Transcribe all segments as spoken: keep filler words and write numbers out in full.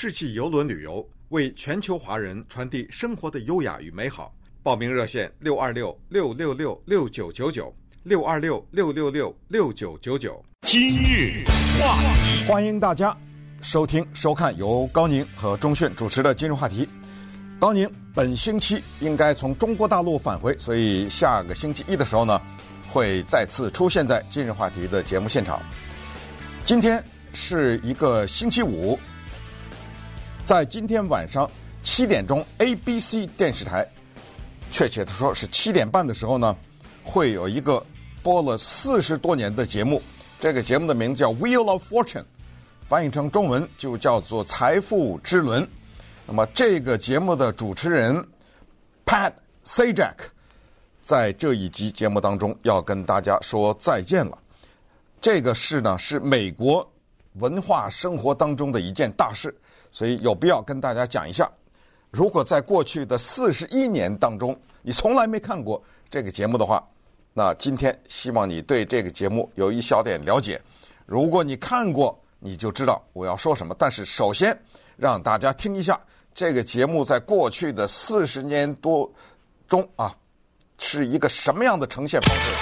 世纪邮轮旅游，为全球华人传递生活的优雅与美好。报名热线六二六六六六六九九九六二六六六六六九九九。 今日话题， 欢迎大家收听收看由高宁和钟迅主持的今日话题。高宁本星期应该从中国大陆返回，所以下个星期一的时候呢，会再次出现在今日话题的节目现场。今天是一个星期五，在今天晚上七点钟 A B C 电视台，确切的说是七点半的时候呢，会有一个播了四十多年的节目。这个节目的名字叫 Wheel of Fortune， 翻译成中文就叫做财富之轮。那么这个节目的主持人 Pat Sajak 在这一集节目当中要跟大家说再见了。这个事呢是美国文化生活当中的一件大事，所以有必要跟大家讲一下。如果在过去的四十一年当中你从来没看过这个节目的话，那今天希望你对这个节目有一小点了解。如果你看过，你就知道我要说什么。但是首先让大家听一下这个节目在过去的四十年多中啊，是一个什么样的呈现方式。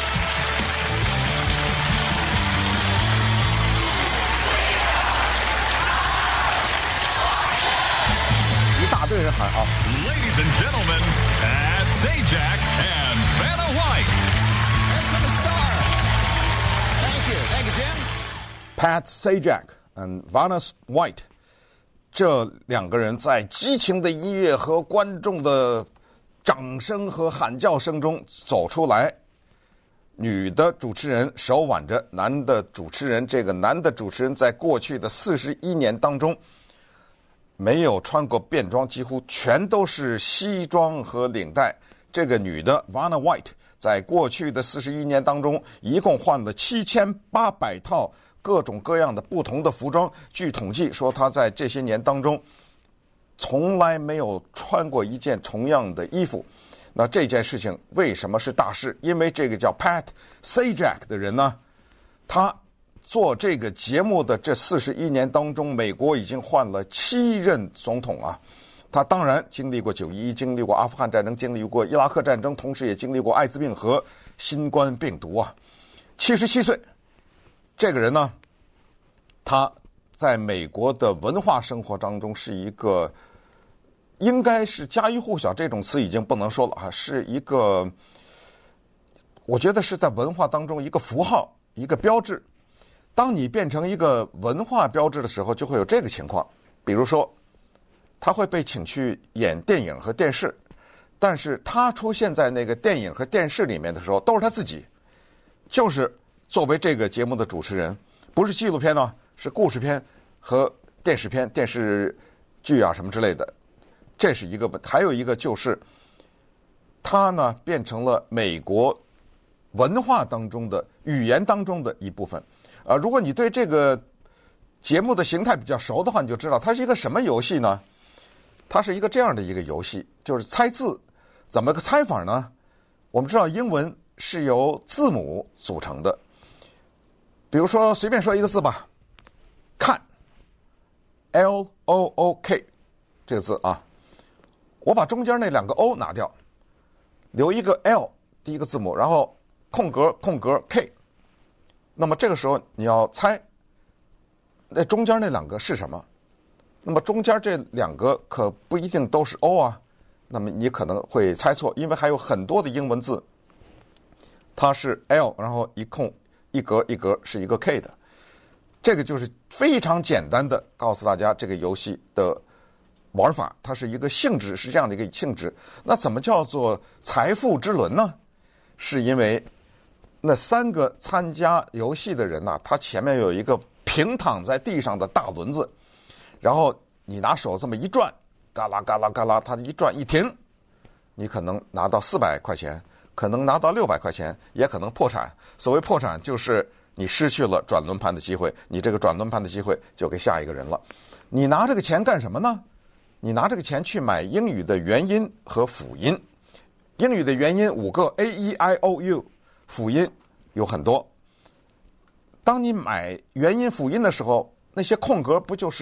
一大堆人喊啊 Ladies and gentlemen, Pat Sajak and Vanna White. And for the star. Thank you. Thank you, Jim. Pat Sajak and Vanna White， 这两个人在激情的音乐和观众的掌声和喊叫声中走出来。女的主持人手挽着男的主持人，这个男的主持人在过去的四十一年当中没有穿过便装，几乎全都是西装和领带。这个女的 Vanna White 在过去的四十一年当中一共换了七千八百套各种各样的不同的服装。据统计说，她在这些年当中从来没有穿过一件同样的衣服。那这件事情为什么是大事？因为这个叫 Pat Sajak 的人呢，他做这个节目的这四十一年当中，美国已经换了七任总统啊。他当然经历过九一一，经历过阿富汗战争，经历过伊拉克战争，同时也经历过艾滋病和新冠病毒啊。七十七岁，这个人呢，他在美国的文化生活当中是一个应该是家喻户晓，这种词已经不能说了啊，是一个我觉得是在文化当中一个符号，一个标志。当你变成一个文化标志的时候，就会有这个情况。比如说他会被请去演电影和电视，但是他出现在那个电影和电视里面的时候都是他自己，就是作为这个节目的主持人，不是纪录片呢，是故事片和电视片、电视剧啊什么之类的。这是一个。还有一个就是他呢变成了美国文化当中的语言当中的一部分。啊，如果你对这个节目的形态比较熟的话，你就知道它是一个什么游戏呢？它是一个这样的一个游戏，就是猜字。怎么个猜法呢？我们知道英文是由字母组成的，比如说随便说一个字吧，看 L O O K 这个字啊，我把中间那两个 O 拿掉，留一个 L 第一个字母，然后空格空格 K。那么这个时候你要猜那中间那两个是什么。那么中间这两个可不一定都是 O 啊，那么你可能会猜错，因为还有很多的英文字它是 L 然后一空一格一格是一个 K 的。这个就是非常简单的告诉大家这个游戏的玩法，它是一个性质，是这样的一个性质。那怎么叫做财富之轮呢？是因为那三个参加游戏的人呐、啊，他前面有一个平躺在地上的大轮子，然后你拿手这么一转，嘎啦嘎啦嘎啦，它一转一停，你可能拿到四百块钱，可能拿到六百块钱，也可能破产。所谓破产，就是你失去了转轮盘的机会，你这个转轮盘的机会就给下一个人了。你拿这个钱干什么呢？你拿这个钱去买英语的元音和辅音。英语的元音五个 A E I O U， 辅音有很多。当你买元音辅音的时候，那些空格不就是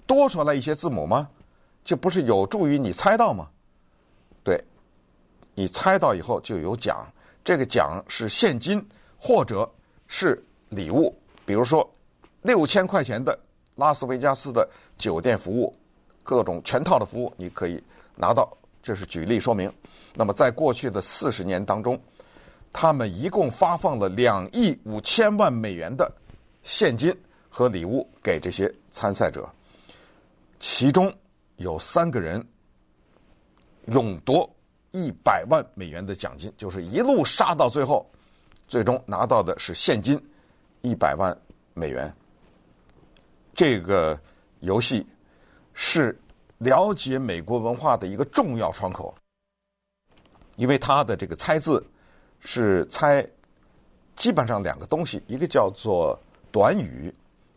多出来一些字母吗？这不是有助于你猜到吗？对，你猜到以后就有奖，这个奖是现金或者是礼物，比如说六千块钱的拉斯维加斯的酒店服务，各种全套的服务你可以拿到，这是举例说明。那么在过去的四十年当中，他们一共发放了两亿五千万美元的现金和礼物给这些参赛者，其中有三个人勇夺一百万美元的奖金，就是一路杀到最后，最终拿到的是现金一百万美元。这个游戏是了解美国文化的一个重要窗口，因为它的这个猜字是猜基本上两个东西，一个叫做短语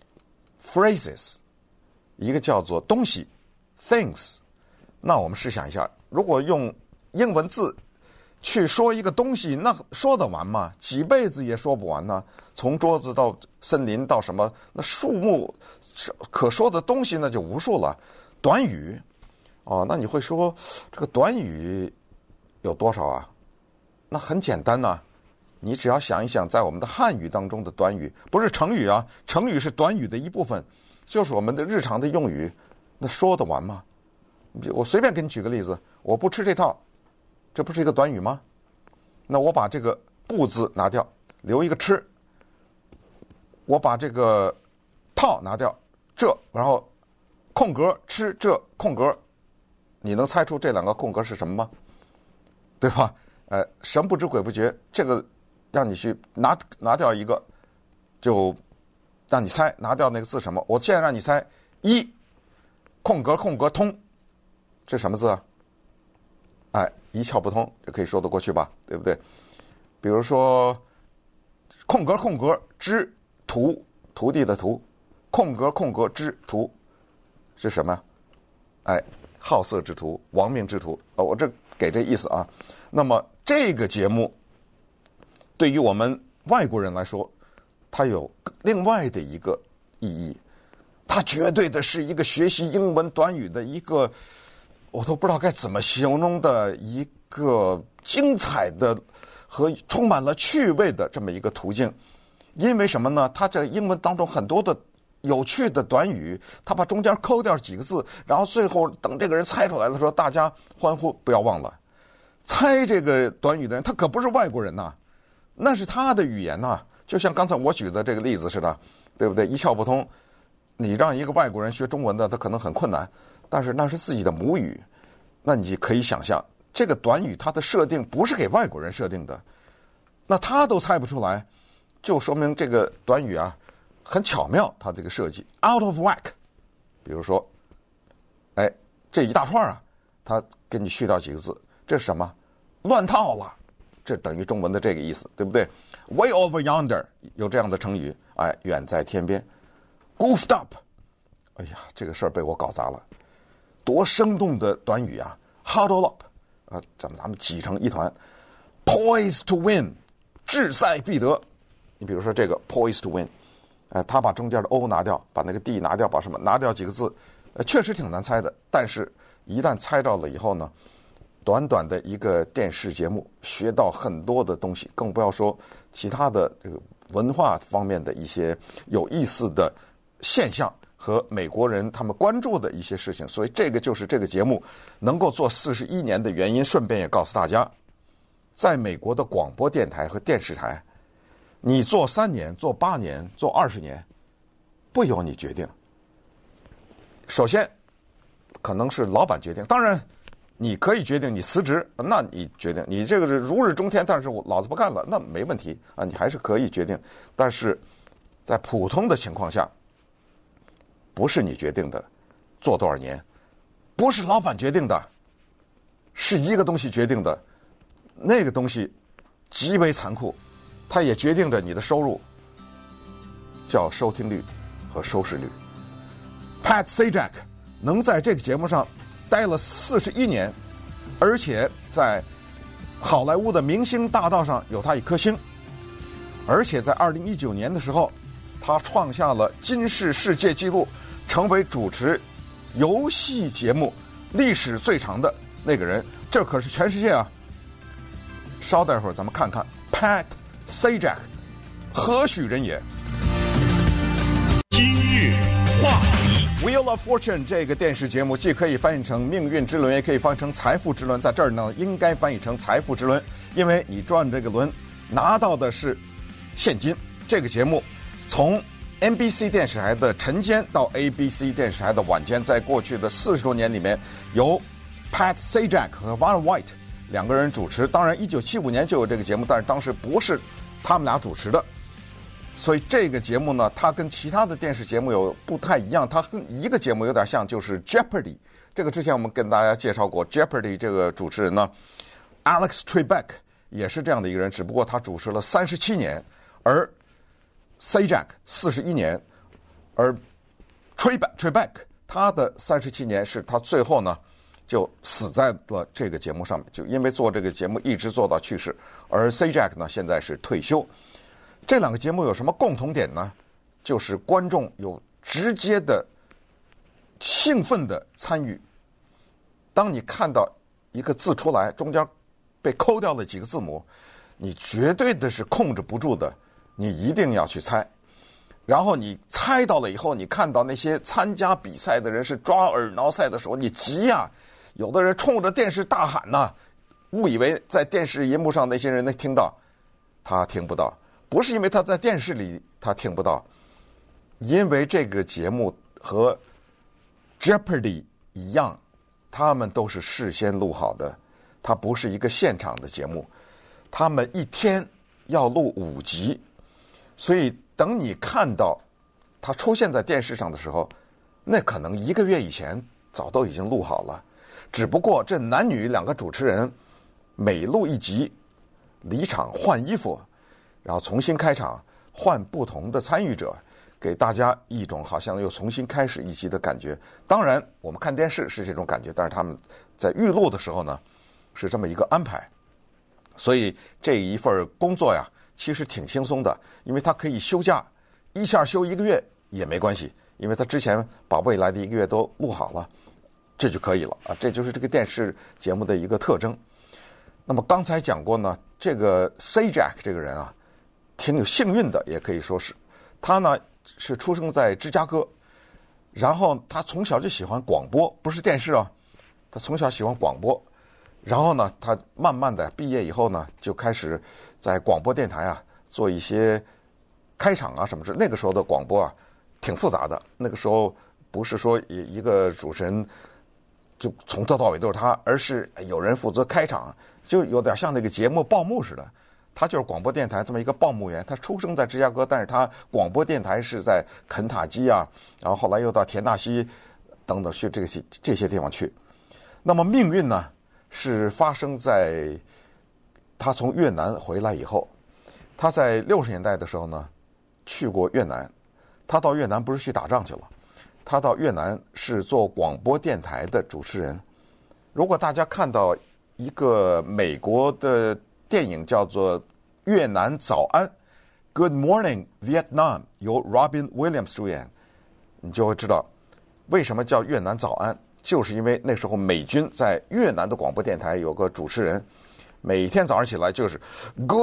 phrases， 一个叫做东西 things。 那我们试想一下，如果用英文字去说一个东西，那说得完吗？几辈子也说不完呢。从桌子到森林到什么，那树木可说的东西那就无数了。短语哦，那你会说这个短语有多少啊？那很简单呐、啊，你只要想一想，在我们的汉语当中的短语，不是成语啊，成语是短语的一部分，就是我们的日常的用语，那说得完吗？我随便给你举个例子，我不吃这套，这不是一个短语吗？那我把这个不字拿掉，留一个吃，我把这个套拿掉，这，然后空格吃这空格，你能猜出这两个空格是什么吗？对吧？呃，神不知鬼不觉，这个让你去拿拿掉一个，就让你猜拿掉那个字什么。我现在让你猜一空格空格通，这什么字啊？哎，一窍不通，这可以说得过去吧？对不对？比如说空格空格之徒，徒弟的徒，空格空格之徒是什么？哎，好色之徒，亡命之徒。哦，我这给这意思啊。那么这个节目对于我们外国人来说，它有另外的一个意义，它绝对的是一个学习英文短语的一个，我都不知道该怎么形容的一个精彩的和充满了趣味的这么一个途径。因为什么呢？它在英文当中很多的有趣的短语，他把中间抠掉几个字，然后最后等这个人猜出来的时候，大家欢呼。不要忘了，猜这个短语的人他可不是外国人呐、啊，那是他的语言呐、啊。就像刚才我举的这个例子似的，对不对？一窍不通，你让一个外国人学中文的，他可能很困难，但是那是自己的母语，那你可以想象，这个短语它的设定不是给外国人设定的，那他都猜不出来，就说明这个短语啊很巧妙，它这个设计 out of whack。 比如说哎，这一大串啊，他给你去掉几个字，这是什么？乱套了，这等于中文的这个意思，对不对？ Way over yonder 有这样的成语，哎，远在天边。 Goofed up， 哎呀，这个事儿被我搞砸了，多生动的短语啊。 Huddle up 啊，咱们咱们挤成一团。 Poised to win， 志在必得。你比如说这个 poised to win，呃，他把中间的 o 拿掉，把那个 d 拿掉，把什么拿掉几个字，呃，确实挺难猜的。但是，一旦猜到了以后呢，短短的一个电视节目，学到很多的东西，更不要说其他的这个文化方面的一些有意思的现象和美国人他们关注的一些事情。所以，这个就是这个节目能够做四十一年的原因。顺便也告诉大家，在美国的广播电台和电视台，你做三年、做八年、做二十年，不由你决定。首先，可能是老板决定，当然你可以决定你辞职，那你决定你这个是如日中天，但是我老子不干了，那没问题啊，你还是可以决定。但是在普通的情况下，不是你决定的，做多少年，不是老板决定的，是一个东西决定的，那个东西极为残酷。它也决定着你的收入，叫收听率和收视率。Pat Sajak 能在这个节目上待了四十一年，而且在好莱坞的明星大道上有他一颗星，而且在二零一九年的时候，他创下了金氏世界纪录，成为主持游戏节目历史最长的那个人，这可是全世界啊！稍待会儿，咱们看看 Pat Sajak 何许人也？ 今日话题。 Wheel of Fortune 这个电视节目既可以翻译成命运之轮，也可以翻译成财富之轮。在这儿呢，应该翻译成财富之轮，因为你转这个轮拿到的是现金。这个节目从 N B C 电视台的晨间到 A B C 电视台的晚间，在过去的四十多年里面，由 Pat Sajak 和 Vanna White 两个人主持。当然，一九七五年就有这个节目，但是当时不是他们俩主持的。所以这个节目呢，它跟其他的电视节目有不太一样，它跟一个节目有点像，就是 Jeopardy。这个之前我们跟大家介绍过 Jeopardy 这个主持人呢 ，Alex Trebek 也是这样的一个人，只不过他主持了三十七年，而 Sajak 四十一年，而 Trebek Trebek 他的三十七年是他最后呢就死在了这个节目上面，就因为做这个节目一直做到去世，而 Sajak 呢现在是退休。这两个节目有什么共同点呢？就是观众有直接的兴奋的参与。当你看到一个字出来，中间被抠掉了几个字母，你绝对的是控制不住的，你一定要去猜。然后你猜到了以后，你看到那些参加比赛的人是抓耳挠腮的时候，你急呀、啊！有的人冲着电视大喊呐、啊，误以为在电视荧幕上那些人能听到，他听不到。不是因为他在电视里他听不到，因为这个节目和 Jeopardy 一样，他们都是事先录好的，它不是一个现场的节目，他们一天要录五集，所以等你看到它出现在电视上的时候，那可能一个月以前早都已经录好了，只不过这男女两个主持人每录一集离场换衣服，然后重新开场，换不同的参与者，给大家一种好像又重新开始一集的感觉。当然我们看电视是这种感觉，但是他们在预录的时候呢是这么一个安排。所以这一份工作呀其实挺轻松的，因为他可以休假，一下休一个月也没关系，因为他之前把未来的一个月都录好了，这就可以了啊。这就是这个电视节目的一个特征。那么刚才讲过呢，这个 Sajak 这个人啊挺有幸运的，也可以说是他呢是出生在芝加哥，然后他从小就喜欢广播，不是电视啊，他从小喜欢广播，然后呢他慢慢的毕业以后呢就开始在广播电台啊做一些开场啊什么之类。那个时候的广播啊挺复杂的，那个时候不是说一一个主持人就从头到尾都是他，而是有人负责开场，就有点像那个节目报幕似的。他就是广播电台这么一个报幕员，他出生在芝加哥，但是他广播电台是在肯塔基啊，然后后来又到田纳西等等去这个这些地方去。那么命运呢是发生在他从越南回来以后，他在六十年代的时候呢去过越南，他到越南不是去打仗去了，他到越南是做广播电台的主持人。如果大家看到一个美国的电影叫做《越南早安》 Good Morning Vietnam， 由 Robin Williams 主演，你就会知道为什么叫越南早安，就是因为那时候美军在越南的广播电台有个主持人，每天早上起来就是 Good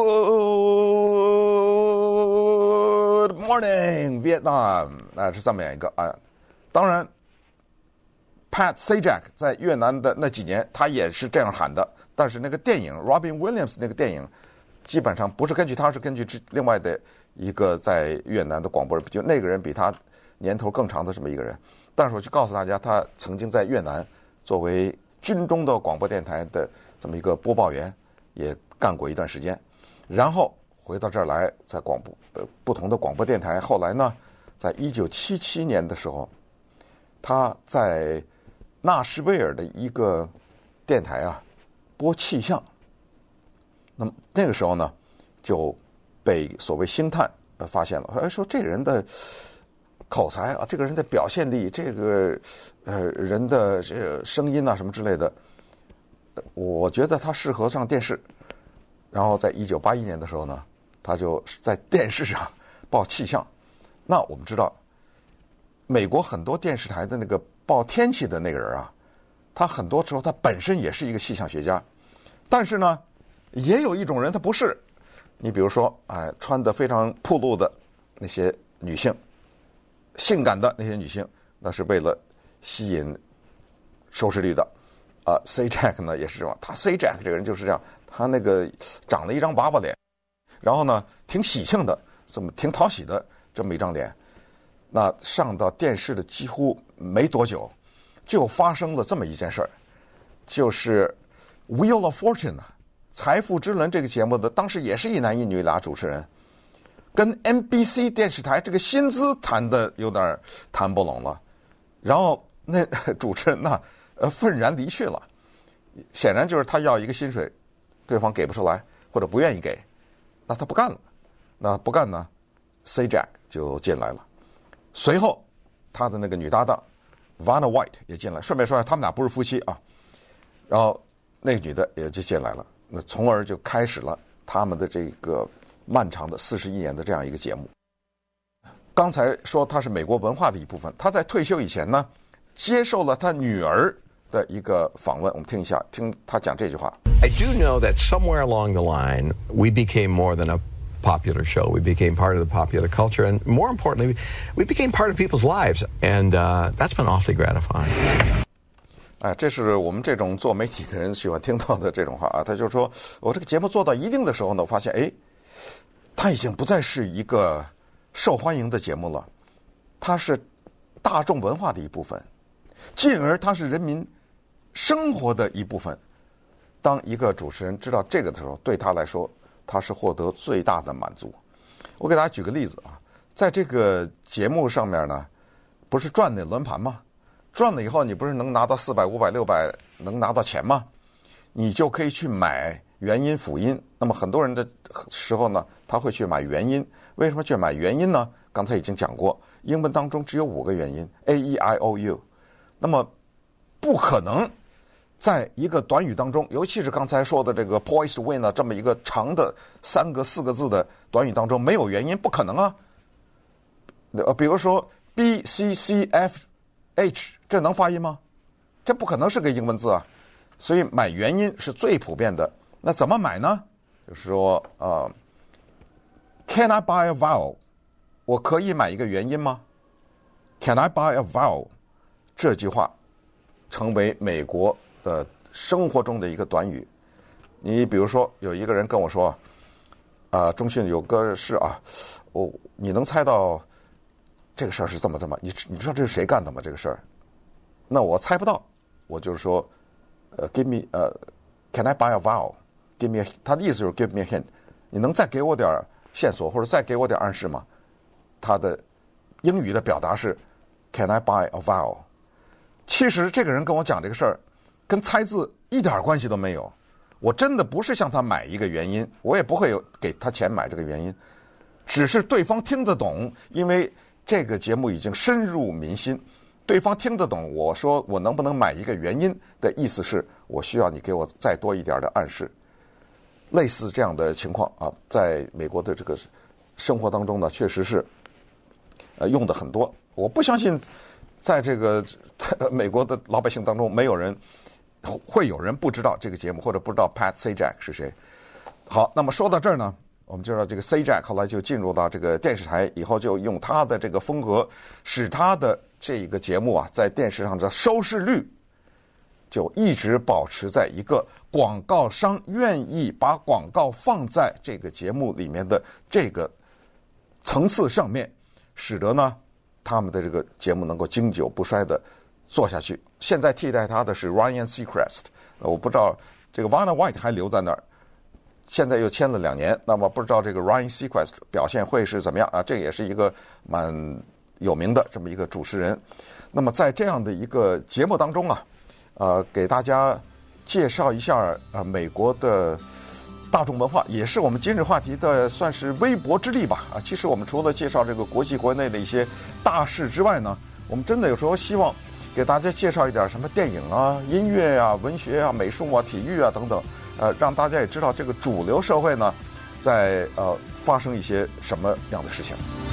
Morning Vietnam， 那是这么样一个啊。当然 Pat Sajak 在越南的那几年他也是这样喊的，但是那个电影 Robin Williams 那个电影基本上不是根据他，是根据另外的一个在越南的广播人，就那个人比他年头更长的这么一个人。但是我就告诉大家，他曾经在越南作为军中的广播电台的这么一个播报员也干过一段时间，然后回到这儿来，在广播呃不同的广播电台。后来呢在一九七七年的时候，他在纳什维尔的一个电台啊播气象，那么那个时候呢就被所谓星探呃发现了，哎，说这个人的口才啊，这个人的表现力，这个呃人的这个声音啊什么之类的，我觉得他适合上电视。然后在一九八一年的时候呢，他就在电视上报气象。那我们知道美国很多电视台的那个报天气的那个人啊，他很多时候他本身也是一个气象学家，但是呢，也有一种人他不是。你比如说，哎，穿得非常暴露的那些女性，性感的那些女性，那是为了吸引收视率的。啊 ，Sajak 呢也是这样，他 Sajak 这个人就是这样，他那个长了一张娃娃脸，然后呢挺喜庆的，这么挺讨喜的这么一张脸。那上到电视的几乎没多久，就发生了这么一件事儿，就是《Wheel of Fortune》啊，《财富之轮》这个节目的当时也是一男一女俩主持人，跟 N B C 电视台这个薪资谈的有点谈不拢了，然后那主持人呢，呃，愤然离去了，显然就是他要一个薪水，对方给不出来或者不愿意给，那他不干了，那不干呢 ，Sajak 就进来了。随后，他的那个女搭档 Vanna White 也进来。顺便说一下，他们俩不是夫妻啊。然后那个女的也就进来了，那从而就开始了他们的这个漫长的四十一年的这样一个节目。刚才说他是美国文化的一部分，他在退休以前呢，接受了他女儿的一个访问，我们听一下，听他讲这句话。 I do know that somewhere along the line, we became more than a popular show. We became part of the popular culture, and more importantly, we became part of people's lives, and uh, that's been awfully gratifying. 哎，这是我们这种做媒体的人喜欢听到的这种话啊。他就说，我这个节目做到一定的时候呢，我发现，哎，它已经不再是一个受欢迎的节目了，它是大众文化的一部分，进而它是人民生活的一部分。当一个主持人知道这个的时候，对他来说，他是获得最大的满足。我给大家举个例子啊，在这个节目上面呢，不是转那轮盘吗？转了以后，你不是能拿到四百、五百、六百，能拿到钱吗？你就可以去买元音、辅音。那么很多人的时候呢，他会去买元音。为什么去买元音呢？刚才已经讲过，英文当中只有五个元音 A E I O U， 那么不可能在一个短语当中，尤其是刚才说的这个 poised to win 啊，这么一个长的三个四个字的短语当中没有元音，不可能啊。呃，比如说 B C C F H， 这能发音吗？这不可能是个英文字啊。所以买元音是最普遍的。那怎么买呢？就是说，呃 ，Can I buy a vowel？ 我可以买一个元音吗 ？Can I buy a vowel？ 这句话成为美国的生活中的一个短语。你比如说，有一个人跟我说，啊、呃，中讯有个事啊，我、哦、你能猜到这个事儿是这么这么？你你知道这是谁干的吗？这个事儿？那我猜不到，我就是说，呃 ，give me 呃 ，can I buy a vowel？Give me，a, 他的意思就是 give me a hint， 你能再给我点线索，或者再给我点暗示吗？他的英语的表达是 Can I buy a vowel？ 其实这个人跟我讲这个事儿，跟猜字一点关系都没有。我真的不是向他买一个元音，我也不会有给他钱买这个元音，只是对方听得懂，因为这个节目已经深入民心，对方听得懂。我说我能不能买一个元音的意思是，我需要你给我再多一点的暗示。类似这样的情况啊，在美国的这个生活当中呢，确实是呃用的很多。我不相信，在这个美国的老百姓当中，没有人会有人不知道这个节目，或者不知道 Pat Sajak 是谁。好，那么说到这儿呢，我们知道这个 Sajak 后来就进入到这个电视台，以后就用他的这个风格，使他的这个节目啊，在电视上的收视率就一直保持在一个广告商愿意把广告放在这个节目里面的这个层次上面，使得呢他们的这个节目能够经久不衰的做下去。现在替代他的是 Ryan Seacrest， 我不知道这个 Vanna White 还留在那儿，现在又签了两年，那么不知道这个 Ryan Seacrest 表现会是怎么样啊？这也是一个蛮有名的这么一个主持人。那么在这样的一个节目当中啊，呃，给大家介绍一下啊、呃，美国的大众文化，也是我们今日话题的算是微薄之力吧。啊，其实我们除了介绍这个国际国内的一些大事之外呢，我们真的有时候希望给大家介绍一点什么电影啊、音乐啊、文学啊、美术啊、体育啊等等，呃，让大家也知道这个主流社会呢，在呃发生一些什么样的事情。